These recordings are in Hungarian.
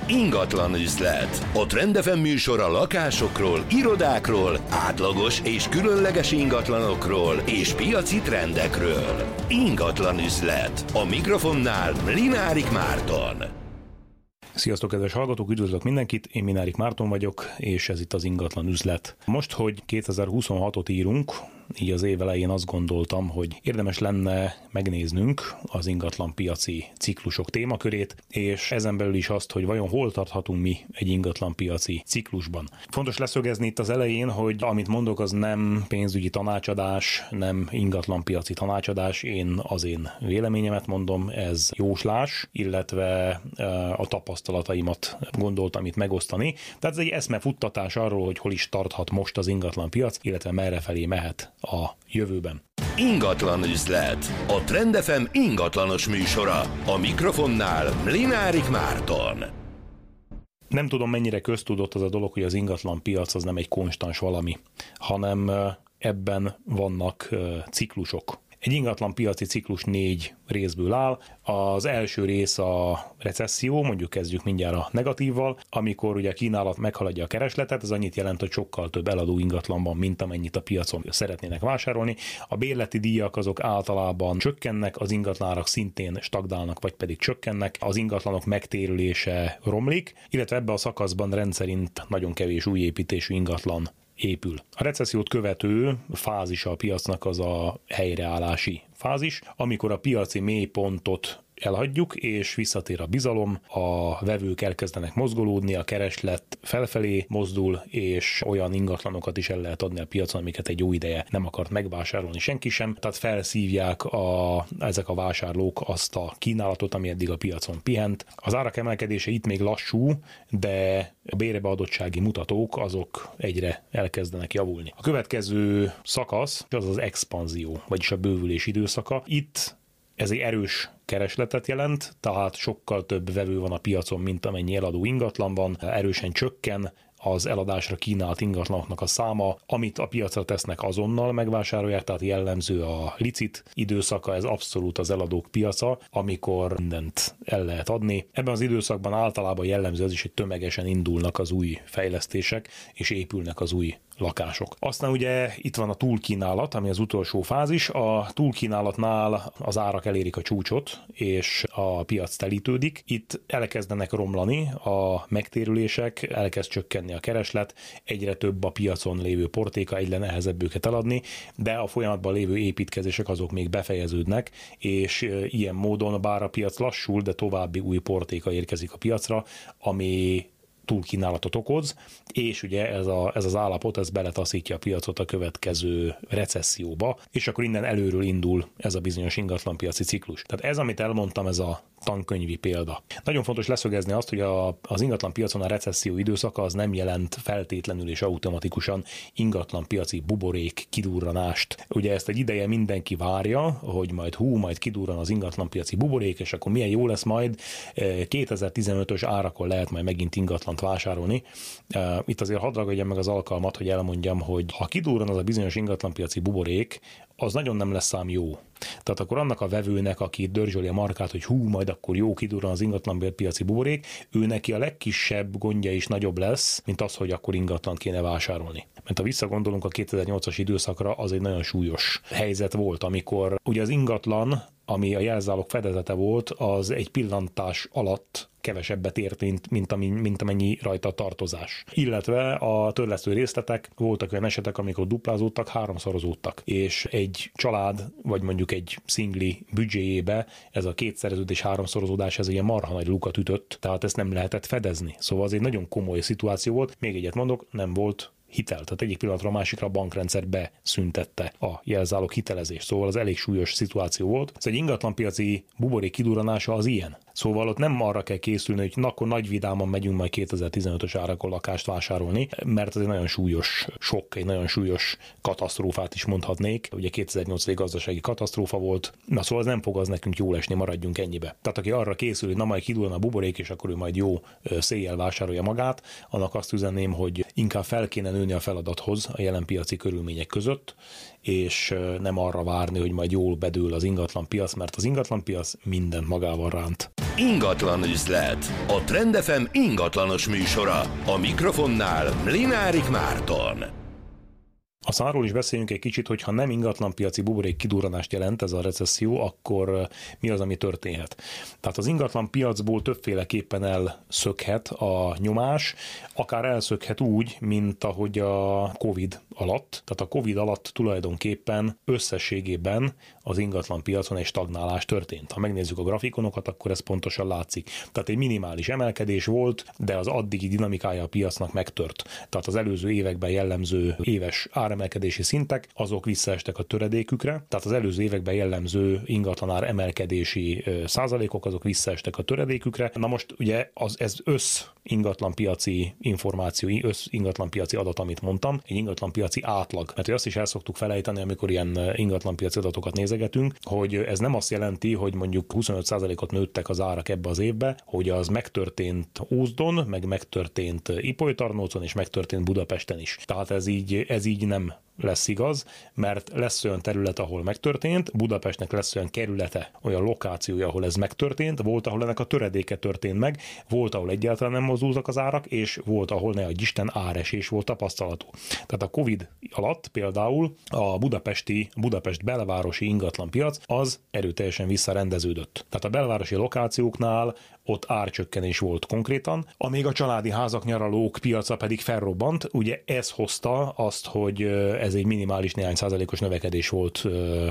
Ingatlan üzlet. A Trend FM műsor a lakásokról, irodákról, átlagos és különleges ingatlanokról és piaci trendekről. Ingatlan üzlet. A mikrofonnál Mlinárik Márton. Sziasztok, kedves hallgatók, üdvözlök mindenkit, én Mlinárik Márton vagyok, és ez itt az Ingatlan üzlet. Most, hogy 2026-ot írunk, így az év elején azt gondoltam, hogy érdemes lenne megnéznünk az ingatlan piaci ciklusok témakörét, és ezen belül is azt, hogy vajon hol tarthatunk mi egy ingatlan piaci ciklusban. Fontos leszögezni itt az elején, hogy amit mondok, az nem pénzügyi tanácsadás, nem ingatlan piaci tanácsadás, én az én véleményemet mondom, ez jóslás, illetve a tapasztalataimat gondoltam itt megosztani. Tehát ez egy eszmefuttatás arról, hogy hol is tarthat most az ingatlan piac, illetve merrefelé mehet a jövőben. Ingatlan üzlet. A Trend FM ingatlanos műsora. A mikrofonnál Mlinárik Márton. Nem tudom, mennyire köztudott az a dolog, hogy az ingatlan piac az nem egy konstans valami, hanem ebben vannak ciklusok. Egy ingatlan piaci ciklus 4 részből áll. Az első rész a recesszió, mondjuk kezdjük mindjárt a negatívval, amikor ugye a kínálat meghaladja a keresletet, ez annyit jelent, hogy sokkal több eladó ingatlan van, mint amennyit a piacon szeretnének vásárolni. A bérleti díjak azok általában csökkennek, az ingatlanárak szintén stagnálnak, vagy pedig csökkennek, az ingatlanok megtérülése romlik, illetve ebben a szakaszban rendszerint nagyon kevés új építésű ingatlan épül. A recessziót követő fázisa a piacnak az a helyreállási fázis, amikor a piaci mélypontot elhagyjuk, és visszatér a bizalom, a vevők elkezdenek mozgolódni, a kereslet felfelé mozdul, és olyan ingatlanokat is el lehet adni a piacon, amiket egy jó ideje nem akart megvásárolni senki sem. Tehát felszívják ezek a vásárlók azt a kínálatot, ami eddig a piacon pihent. Az árak emelkedése itt még lassú, de a bérebeadottsági mutatók azok egyre elkezdenek javulni. A következő szakasz az az expanzió, vagyis a bővülés időszaka. Itt ez egy erős keresletet jelent, tehát sokkal több vevő van a piacon, mint amennyi eladó ingatlan van, erősen csökken az eladásra kínált ingatlanoknak a száma, amit a piacra tesznek, azonnal megvásárolják, tehát jellemző a licit időszaka, ez abszolút az eladók piaca, amikor mindent el lehet adni. Ebben az időszakban általában jellemző az is, hogy tömegesen indulnak az új fejlesztések, és épülnek az új lakások. Aztán ugye itt van a túlkínálat, ami az utolsó fázis. A túlkínálatnál az árak elérik a csúcsot, és a piac telítődik. Itt elkezdenek romlani a megtérülések, elkezd csökkenni a kereslet, egyre több a piacon lévő portéka, egyre nehezebb őket eladni, de a folyamatban lévő építkezések azok még befejeződnek, és ilyen módon bár a piac lassul, de további új portéka érkezik a piacra, ami túlkínálatot okoz, és ugye ez az állapot, ez beletaszítja a piacot a következő recesszióba, és akkor innen előről indul ez a bizonyos ingatlanpiaci ciklus. Tehát ez, amit elmondtam, ez a tankönyvi példa. Nagyon fontos leszögezni azt, hogy az ingatlanpiacon a recesszió időszaka az nem jelent feltétlenül és automatikusan ingatlanpiaci buborék kidurranást. Ugye ezt egy ideje mindenki várja, hogy majd kidurran az ingatlanpiaci buborék, és akkor milyen jó lesz majd, 2015-ös árakon lehet majd megint ingatlant vásárolni. Itt azért hadd ragadjam meg az alkalmat, hogy elmondjam, hogy ha kidurran az a bizonyos ingatlanpiaci buborék, az nagyon nem lesz ám jó. Tehát akkor annak a vevőnek, aki dörzsöli a markát, hogy majd akkor jó, kidurran az ingatlanpiaci buborék, ő neki a legkisebb gondja is nagyobb lesz, mint az, hogy akkor ingatlant kéne vásárolni. Mert ha visszagondolunk a 2008-as időszakra, az egy nagyon súlyos helyzet volt, amikor ugye az ingatlan, ami a jelzálog fedezete volt, az egy pillantás alatt kevesebbet ért, mint amennyi rajta a tartozás. Illetve a törlesztő részletek voltak olyan esetek, amikor duplázódtak, háromszorozódtak. És egy család, vagy mondjuk egy szingli büdzséjébe ez a kétszereződés, háromszorozódás, ez egy marha nagy lukat ütött, tehát ezt nem lehetett fedezni. Szóval az egy nagyon komoly szituáció volt. Még egyet mondok, nem volt hitel. Tehát egyik pillanatra a másikra a bankrendszer beszüntette a jelzálog hitelezést. Szóval az elég súlyos szituáció volt. Ez egy ingatlanpiaci buborék kidurranása az ilyen. Szóval ott nem arra kell készülni, hogy akkor nagy vidáman megyünk majd 2015-ös árakon lakást vásárolni, mert ez egy nagyon súlyos sok, egy nagyon súlyos katasztrófát is mondhatnék. Ugye 2008 egy gazdasági katasztrófa volt. Na szóval ez nem fog az nekünk jól esni, maradjunk ennyibe. Tehát aki arra készül, hogy na majd kidurran a buborék, és akkor ő majd jó széjjel vásárolja magát, annak azt üzenném, hogy inkább fel kéne nőni a feladathoz a jelen piaci körülmények között, és nem arra várni, hogy majd jól bedől az ingatlanpiac, mert az ingatlanpiac mindent magával ránt. Ingatlan üzlet. A Trend FM ingatlanos műsora. A mikrofonnál Mlinárik Márton. Aztán arról is beszéljünk egy kicsit, hogy ha nem ingatlanpiaci buborék kidurranást jelent ez a recesszió, akkor mi az, ami történhet. Tehát az ingatlanpiacból többféleképpen elszökhet a nyomás, akár elszökhet úgy, mint ahogy a Covid alatt. Tehát a Covid alatt tulajdonképpen összességében az ingatlanpiacon egy stagnálás történt. Ha megnézzük a grafikonokat, akkor ez pontosan látszik. Tehát egy minimális emelkedés volt, de az addigi dinamikája a piacnak megtört. Tehát az előző években jellemző éves áremelkedési szintek, azok visszaestek a töredékükre, tehát az előző években jellemző ingatlanár emelkedési százalékok, azok visszaestek a töredékükre. Na most ugye ez ingatlanpiaci információ, ingatlanpiaci adat, amit mondtam, egy ingatlanpiaci átlag. Mert azt is el szoktuk felejteni, amikor ilyen ingatlanpiaci adatokat nézegetünk, hogy ez nem azt jelenti, hogy mondjuk 25%-ot nőttek az árak ebbe az évbe, hogy az megtörtént Ózdon, meg megtörtént Ipolytarnócon, és megtörtént Budapesten is. Tehát ez így nem lesz igaz, mert lesz olyan terület, ahol megtörtént, Budapestnek lesz olyan kerülete, olyan lokációja, ahol ez megtörtént, volt, ahol ennek a töredéke történt meg, volt, ahol egyáltalán nem mozdultak az árak, és volt, ahol ne adj Isten áresés volt tapasztalható. Tehát a Covid alatt például a Budapest belvárosi ingatlanpiac az erőteljesen visszarendeződött. Tehát a belvárosi lokációknál ott árcsökkenés volt konkrétan, amíg a családi házak, nyaralók piaca pedig felrobbant. Ugye ez hozta azt, hogy ez egy minimális néhány százalékos növekedés volt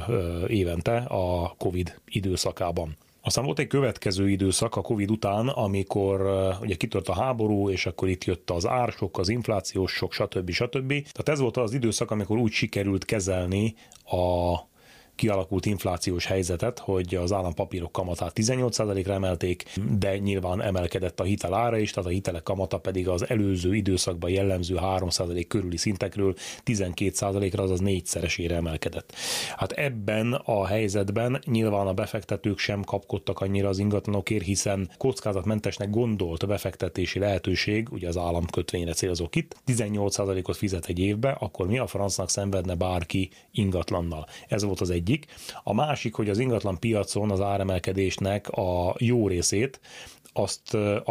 évente a Covid időszakában. Aztán volt egy következő időszak a Covid után, amikor ugye kitört a háború, és akkor itt jött az ársok, az inflációs sok, stb. Tehát ez volt az időszak, amikor úgy sikerült kezelni a kialakult inflációs helyzetet, hogy az állampapírok kamatát 18%-ra emelték, de nyilván emelkedett a hitel ára is, tehát a hitelek kamata pedig az előző időszakban jellemző 3% körüli szintekről 12%-ra, azaz 4-szeresére emelkedett. Hát ebben a helyzetben nyilván a befektetők sem kapkodtak annyira az ingatlanokért, hiszen kockázatmentesnek gondolt befektetési lehetőség, ugye az államkötvényre célzok itt, 18%-ot fizet egy évbe, akkor mi a francnak szenvedne bárki ingatlannal? Ez volt az egyik. A másik, hogy az ingatlan piacon az áremelkedésnek a jó részét azt a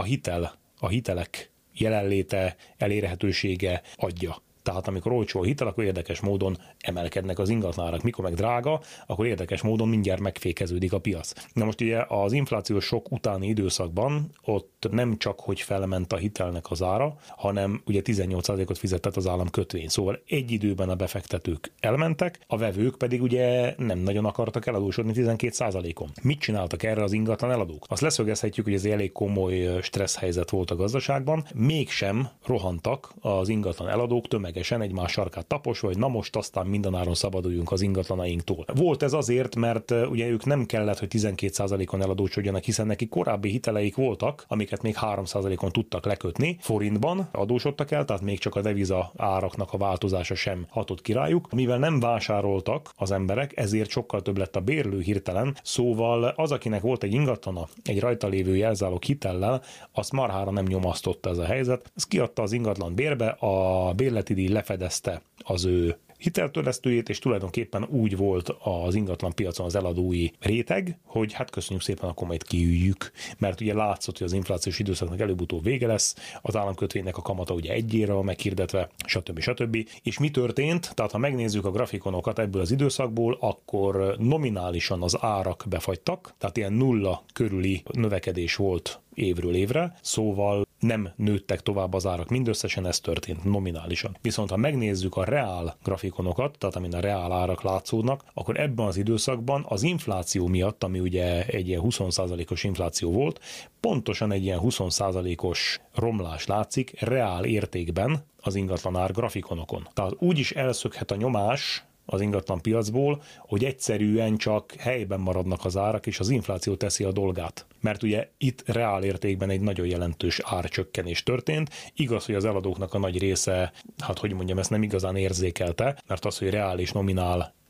hitelek jelenléte, elérhetősége adja. Tehát amikor olcsó a hitel, akkor érdekes módon emelkednek az ingatlanárak. Mikor meg drága, akkor érdekes módon mindjárt megfékeződik a piac. Na most ugye az inflációs sok utáni időszakban ott nem csak, hogy felment a hitelnek az ára, hanem ugye 18%-ot fizetett az államkötvény. Szóval egy időben a befektetők elmentek, a vevők pedig ugye nem nagyon akartak eladósodni 12%-on. Mit csináltak erre az ingatlan eladók? Azt leszögezhetjük, hogy ez elég komoly stressz helyzet volt a gazdaságban, mégsem rohantak az ingatlan eladók tömegesen egymás sarkát taposva, hogy na most aztán mindenáron szabaduljunk az ingatlanainktól. Volt ez azért, mert ugye ők nem kellett, hogy 12%-on eladósodjanak, hiszen neki korábbi hiteleik voltak, amiket még 3%-on tudtak lekötni, forintban adósodtak el, tehát még csak a deviza áraknak a változása sem hatott ki rájuk. Mivel nem vásároltak az emberek, ezért sokkal több lett a bérlő hirtelen, szóval az, akinek volt egy ingatlana, egy rajta lévő jelzálog hitellel, azt marhára nem nyomasztotta ez a helyzet. Ez kiadta az ingatlan bérbe, a bérleti díj lefedezte az ő hiteltörlesztőjét, és tulajdonképpen úgy volt az ingatlan piacon az eladói réteg, hogy hát köszönjük szépen, akkor majd kiüljük, mert ugye látszott, hogy az inflációs időszaknak előbb-utóbb vége lesz, az államkötvénynek a kamata ugye egyére van meghirdetve, stb. És mi történt? Tehát ha megnézzük a grafikonokat ebből az időszakból, akkor nominálisan az árak befagytak, tehát ilyen nulla körüli növekedés volt évről évre, szóval nem nőttek tovább az árak, mindösszesen ez történt nominálisan. Viszont ha megnézzük a reál grafikonokat, tehát amin a reál árak látszódnak, akkor ebben az időszakban az infláció miatt, ami ugye egy ilyen 20%-os infláció volt, pontosan egy ilyen 20%-os romlás látszik reál értékben az ingatlanár grafikonokon. Tehát úgy is elszökhet a nyomás az ingatlan piacból, hogy egyszerűen csak helyben maradnak az árak, és az infláció teszi a dolgát. Mert ugye itt reál értékben egy nagyon jelentős árcsökkenés történt. Igaz, hogy az eladóknak a nagy része, hát hogy mondjam, ezt nem igazán érzékelte, mert az, hogy reál és nominál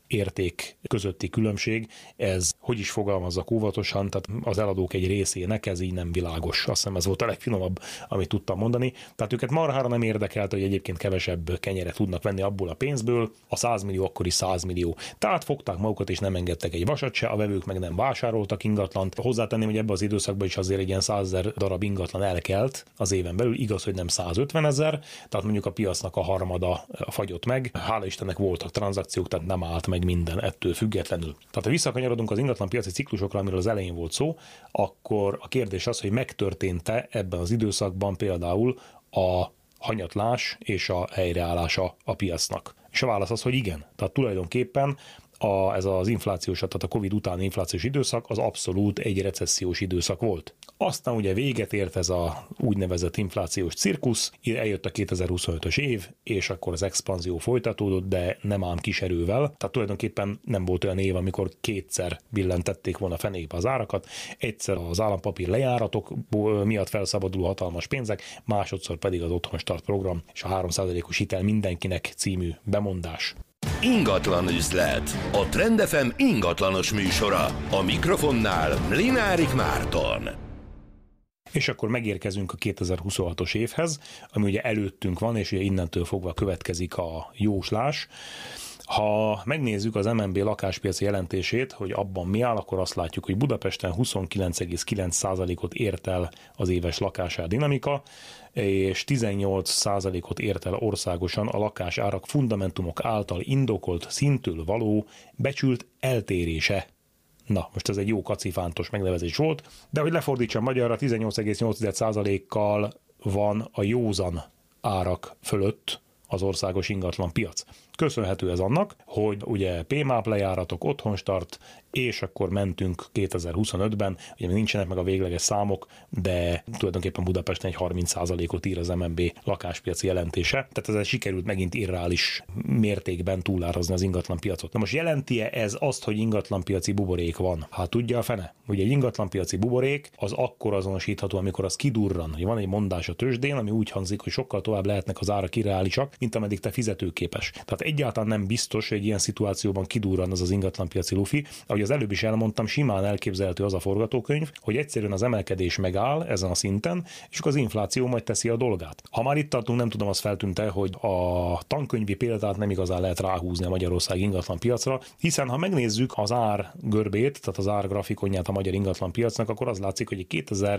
érték közötti különbség, ez, hogy is fogalmazzak óvatosan, tehát az eladók egy részének ez így nem világos. Azt hiszem ez volt a legfinomabb, amit tudtam mondani. Tehát őket marhára nem érdekelt, hogy egyébként kevesebb kenyeret tudnak venni abból a pénzből, a 100 millió akkor is 100 millió. Tehát fogták magukat és nem engedtek egy vasat se, a vevők meg nem vásároltak ingatlant. Hozzátenném, hogy ebben az időszakban is azért egy ilyen 100 000 darab ingatlan elkelt az éven belül, igaz, hogy nem 150 000, tehát mondjuk a piacnak a harmada fagyott meg. Hála Istennek voltak tranzakciók, tehát nem állt meg minden ettől függetlenül. Tehát ha visszakanyarodunk az ingatlan piaci ciklusokra, amiről az elején volt szó, akkor a kérdés az, hogy megtörtént-e ebben az időszakban például a hanyatlás és a helyreállása a piacnak. És a válasz az, hogy igen. Tehát tulajdonképpen ez az inflációs, tehát a Covid utáni inflációs időszak az abszolút egy recessziós időszak volt. Aztán ugye véget ért ez a úgynevezett inflációs cirkusz, eljött a 2025-ös év, és akkor az expanzió folytatódott, de nem ám kis erővel. Tehát tulajdonképpen nem volt olyan év, amikor kétszer billentették volna fenébe az árakat, egyszer az állampapír lejáratok miatt felszabaduló hatalmas pénzek, másodszor pedig az Otthonstart program és a 3%-os hitel mindenkinek című bemondás. Ingatlan üzlet. A Trend FM ingatlanos műsora. A mikrofonnál Mlinárik Márton. És akkor megérkezünk a 2026-os évhez, ami ugye előttünk van, és ugye innentől fogva következik a jóslás. Ha megnézzük az MNB lakáspiaci jelentését, hogy abban mi áll, akkor azt látjuk, hogy Budapesten 29,9%-ot ért el az éves lakásár dinamika, és 18%-ot ért el országosan a lakásárak fundamentumok által indokolt szintől való becsült eltérése. Na, most ez egy jó kacifántos megnevezés volt, de hogy lefordítsam magyarra, 18,8%-kal van a józan árak fölött az országos ingatlan piac. Köszönhető ez annak, hogy ugye PMAP lejáratok, Otthonstart, és akkor mentünk 2025-ben, ugye nincsenek meg a végleges számok, de tulajdonképpen Budapesten egy 30%-ot ír az MNB lakáspiaci jelentése, tehát ezzel sikerült megint irreális mértékben túlárazni az ingatlan piacot. Na most jelenti-e ez azt, hogy ingatlanpiaci buborék van? Hát tudja a fene. Ugye egy ingatlanpiaci buborék az akkor azonosítható, amikor az kidurran, hogy van egy mondás a tőzsdén, ami úgy hangzik, hogy sokkal tovább lehetnek az árak irreálisak, mint ameddig te fizetőképes. Tehát egyáltalán nem biztos, hogy egy ilyen szituációban kidurran az ingatlanpiaci lufi. Ahogy az előbb is elmondtam, simán elképzelhető az a forgatókönyv, hogy egyszerűen az emelkedés megáll ezen a szinten, és akkor az infláció majd teszi a dolgát. Ha már itt tartunk, nem tudom, az feltűnt-e, hogy a tankönyvi példát nem igazán lehet ráhúzni a Magyarország ingatlan piacra, hiszen ha megnézzük az ár görbét, tehát az ár grafikonját a magyar ingatlan piacnak, akkor az látszik, hogy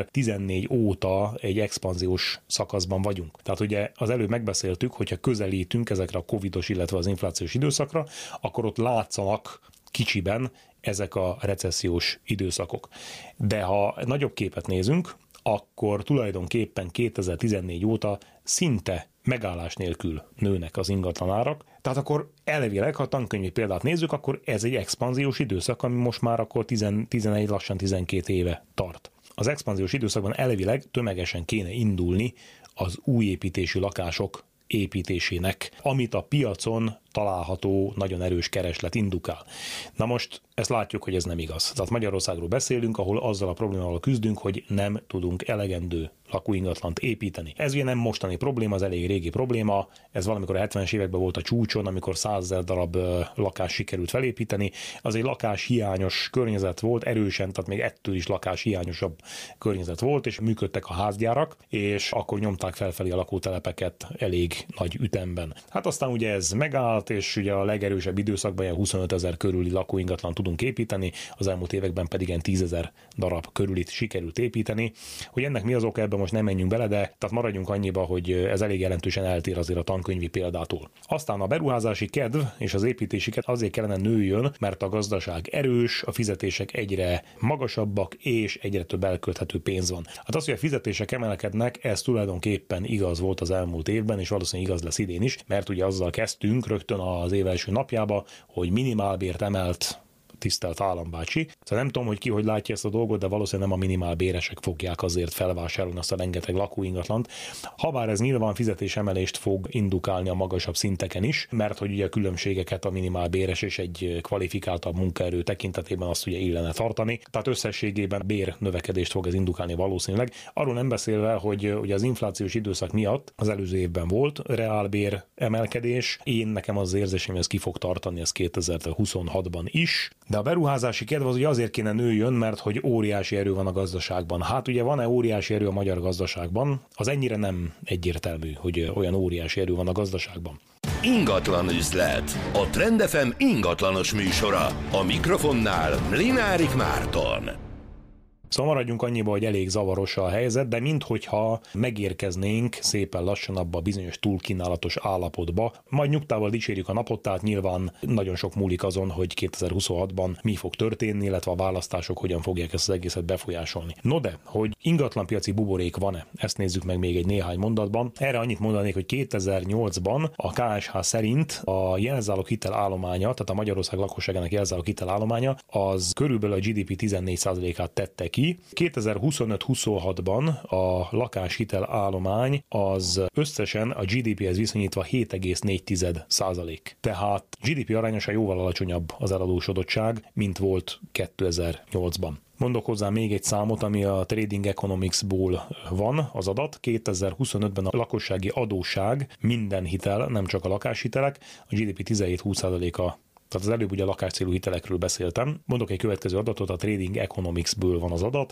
2014 óta egy expanziós szakaszban vagyunk. Tehát ugye az előbb megbeszéltük, hogyha közelítünk ezekre a covidos, illetve az inflációs időszakra, akkor ott látszanak kicsiben ezek a recessziós időszakok. De ha nagyobb képet nézünk, akkor tulajdonképpen 2014 óta szinte megállás nélkül nőnek az ingatlanárak. Tehát akkor elvileg, ha a tankönyvi példát nézzük, akkor ez egy expanziós időszak, ami most már akkor 11, lassan 12 éve tart. Az expanziós időszakban elvileg tömegesen kéne indulni az új építésű lakások építésének, amit a piacon található nagyon erős kereslet indukál. Na most ezt látjuk, hogy ez nem igaz. Tehát Magyarországról beszélünk, ahol azzal a problémával küzdünk, hogy nem tudunk elegendő lakóingatlant építeni. Ez ugye nem mostani probléma, az elég régi probléma, ez valamikor a 70-es években volt a csúcson, amikor 100 000 darab lakás sikerült felépíteni. Az egy lakáshiányos környezet volt, erősen, tehát még ettől is lakáshiányosabb környezet volt, és működtek a házgyárak, és akkor nyomták felfelé a lakótelepeket elég nagy ütemben. Hát aztán ugye ez megállt, és ugye a legerősebb időszakban ilyen 25 000 körüli lakóingatlan tudunk építeni, az elmúlt években pedig ilyen 10 000 darab körülit sikerült építeni. Hogy ennek mi az oka, ebben most nem menjünk bele, de tehát maradjunk annyiba, hogy ez elég jelentősen eltér azért a tankönyvi példától. Aztán a beruházási kedv és az építésiket azért kellene nőjön, mert a gazdaság erős, a fizetések egyre magasabbak, és egyre több elkölthető pénz van. Hát az, hogy a fizetések emelkednek, ez tulajdonképpen igaz volt az elmúlt évben, és valószínűleg igaz lesz idén is, mert ugye azzal kezdtünk rögtön az év első napjába, hogy minimálbért emelt tisztelt állambácsi. Szóval nem tudom, hogy ki hogy látja ezt a dolgot, de valószínűleg nem a minimálbéresek fogják azért felvásárolni azt a rengeteg lakóingatlant. Habár ez nyilván fizetésemelést fog indukálni a magasabb szinteken is, mert hogy ugye a különbségeket a minimálbéres és egy kvalifikáltabb munkaerő tekintetében azt ugye illene tartani. Tehát összességében bér növekedést fog ez indukálni valószínűleg. Arról nem beszélve, hogy ugye az inflációs időszak miatt az előző évben volt reálbér emelkedés. Nekem az érzésem, hogy ez ki fog tartani, ez 2026-ban is. De a beruházási kedv az ugye azért kéne nőjön, mert hogy óriási erő van a gazdaságban. Hát ugye van-e óriási erő a magyar gazdaságban? Az ennyire nem egyértelmű, hogy olyan óriási erő van a gazdaságban. Ingatlan üzlet. A Trend FM ingatlanos műsora. A mikrofonnál Mlinárik Márton. Szóval maradjunk annyiba, hogy elég zavaros a helyzet, de minthogyha megérkeznénk szépen lassan abba a bizonyos túlkínálatos állapotba. Majd nyugtával dicsérjük a napot, tehát nyilván nagyon sok múlik azon, hogy 2026-ban mi fog történni, illetve a választások hogyan fogják ezt az egészet befolyásolni. No de, hogy ingatlanpiaci buborék van-e? Ezt nézzük meg még egy néhány mondatban. Erre annyit mondanék, hogy 2008-ban a KSH szerint a jelzálog hitelállománya, tehát a Magyarország lakosságának jelzálog hitelállománya, az körülbelül a GDP 14%-át tette ki. 2025-26-ban a lakáshitel állomány az összesen a GDP-hez viszonyítva 7,4%. Tehát GDP arányosan jóval alacsonyabb az eladósodottság, mint volt 2008-ban. Mondok hozzá még egy számot, ami a Trading Economics-ból van az adat. 2025-ben a lakossági adósság, minden hitel, nem csak a lakáshitelek, a GDP 17-20%-a. Tehát az előbb ugye a lakáscélú hitelekről beszéltem. Mondok egy következő adatot, a Trading Economics-ből van az adat.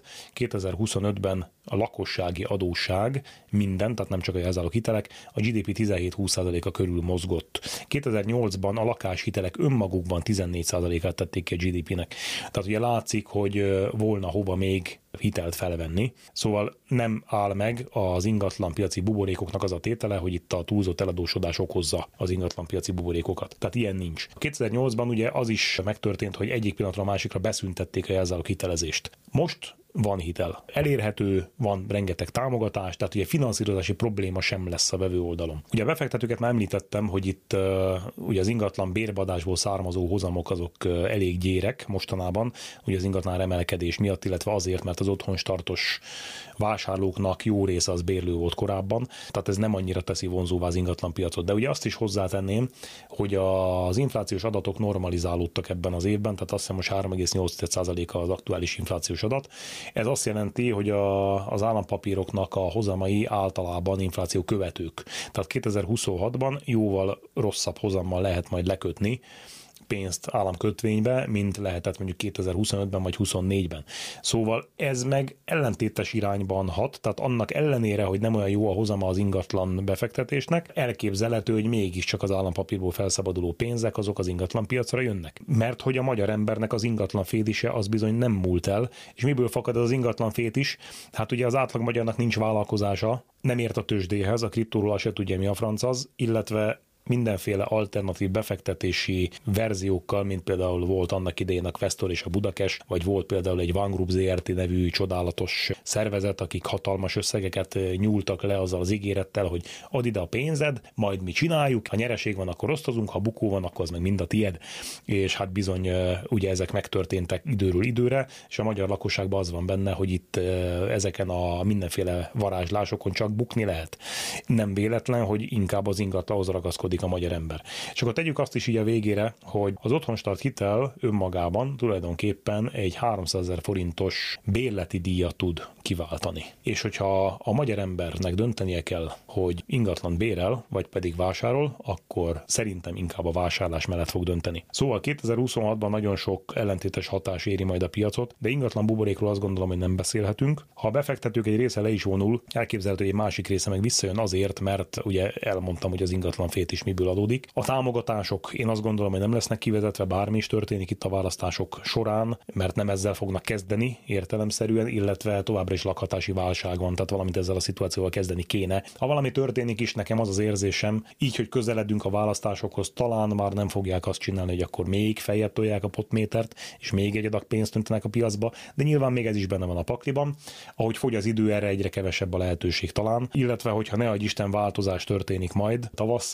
2025-ben a lakossági adósság minden, tehát nem csak a jelzálog hitelek, a GDP 17-20%-a körül mozgott. 2008-ban a lakáshitelek önmagukban 14%-át tették ki a GDP-nek. Tehát ugye látszik, hogy volna hova még hitelt felvenni. Szóval nem áll meg az ingatlanpiaci buborékoknak az a tétele, hogy itt a túlzott eladósodás okozza az ingatlanpiaci buborékokat. Tehát ilyen nincs. 2008-ban ugye az is megtörtént, hogy egyik pillanatra a másikra beszüntették a jelzálog hitelezést. Most van hitel. Elérhető, van rengeteg támogatás, tehát ugye finanszírozási probléma sem lesz a vevő oldalon. Ugye a befektetőket már említettem, hogy itt ugye az ingatlan bérbadásból származó hozamok azok elég gyérek mostanában, ugye az ingatlan emelkedés miatt, illetve azért, mert az otthonstartos vásárlóknak jó része az bérlő volt korábban, tehát ez nem annyira teszi vonzóvá az ingatlanpiacot. De ugye azt is hozzátenném, hogy az inflációs adatok normalizálódtak ebben az évben, tehát azt hiszem most 3,8% az aktuális inflációs adat. Ez azt jelenti, hogy az állampapíroknak a hozamai általában infláció követők. Tehát 2026-ban jóval rosszabb hozammal lehet majd lekötni pénzt államkötvénybe, mint lehetett mondjuk 2025-ben vagy 2024-ben. Szóval ez meg ellentétes irányban hat, tehát annak ellenére, hogy nem olyan jó a hozama az ingatlan befektetésnek, elképzelhető, hogy mégiscsak az állampapírból felszabaduló pénzek azok az ingatlanpiacra jönnek. Mert hogy a magyar embernek az ingatlan fétise az bizony nem múlt el, és miből fakad az ingatlan fétis? Hát ugye az átlag magyarnak nincs vállalkozása, nem ért a tőzsdéhez, a kriptóról se tudja, mi a franc az, illetve mindenféle alternatív befektetési verziókkal, mint például volt annak idején a Questor és a Budakes, vagy volt például egy Van Group ZRT nevű csodálatos szervezet, akik hatalmas összegeket nyúltak le azzal az ígérettel, hogy add ide a pénzed, majd mi csináljuk, ha nyereség van, akkor osztozunk, ha bukó van, akkor az meg mind a tied. És hát bizony ugye ezek megtörténtek időről időre, és a magyar lakosságban az van benne, hogy itt ezeken a mindenféle varázslásokon csak bukni lehet. Nem véletlen, hogy inkább az ingatlanhoz ragaszkodik a magyar ember. És akkor tegyük azt is így a végére, hogy az otthonstart hitel önmagában tulajdonképpen egy 300 000 forintos bérleti díjat tud kiváltani. És hogyha a magyar embernek döntenie kell, hogy ingatlan bérel, vagy pedig vásárol, akkor szerintem inkább a vásárlás mellett fog dönteni. Szóval 2026-ban nagyon sok ellentétes hatás éri majd a piacot, de ingatlan buborékról azt gondolom, hogy nem beszélhetünk. Ha a befektetők egy része le is vonul, elképzelhető, hogy egy másik része meg visszajön azért, mert ugye elmondtam, hogy az ingatlan fét is miből adódik. A támogatások én azt gondolom, hogy nem lesznek kivezetve, bármi is történik itt a választások során, mert nem ezzel fognak kezdeni értelemszerűen, illetve továbbra is lakhatási válság van, tehát valamit ezzel a szituációval kezdeni kéne. Ha valami történik is, nekem az az érzésem, így, hogy közeledünk a választásokhoz, talán már nem fogják azt csinálni, hogy akkor még feljebb tolják a potmétert, és még egy adag pénzt öntenek a piacba, de nyilván még ez is benne van a pakliban. Ahogy fogy az idő, erre egyre kevesebb a lehetőség talán, illetve hogyha ne adj Isten változás történik majd tavasszal,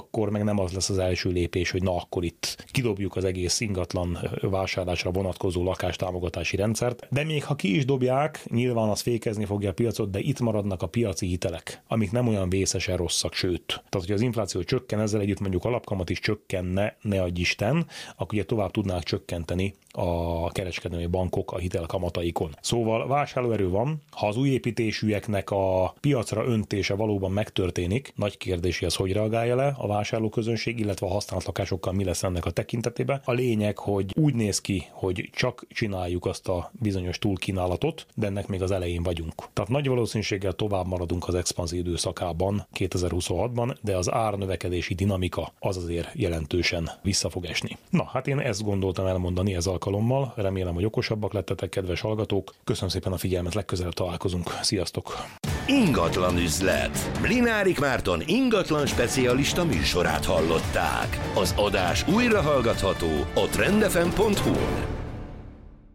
akkor meg nem az lesz az első lépés, hogy na akkor itt kidobjuk az egész ingatlan vásárlásra vonatkozó lakástámogatási rendszert. De még ha ki is dobják, nyilván az fékezni fogja a piacot, de itt maradnak a piaci hitelek, amik nem olyan vészesen rosszak, sőt. Tehát, hogy az infláció csökken, ezzel együtt mondjuk alapkamat is csökkenne, ne adj Isten, akkor ugye tovább tudnák csökkenteni a kereskedelmi bankok a hitelkamataikon. Szóval vásárlóerő van, ha az új építésűeknek a piacra öntése valóban megtörténik, nagy kérdés, hogy reagálja le a vásárlóközönség, illetve a használt lakásokkal mi lesz ennek a tekintetében. A lényeg, hogy úgy néz ki, hogy csak csináljuk azt a bizonyos túlkínálatot, de ennek még az elején vagyunk. Tehát nagy valószínűséggel tovább maradunk az expanzív időszakában 2026-ban, de az árnövekedési dinamika az azért jelentősen vissza fog esni. Na, hát én ezt gondoltam elmondani ez alkalommal. Remélem, hogy okosabbak lettetek, kedves hallgatók. Köszönöm szépen a figyelmet, legközelebb találkozunk. Sziasztok! Ingatlan üzlet. Mlinárik Márton ingatlan specialista műsorát hallották. Az adás újra hallgatható a trendfm.hu-n.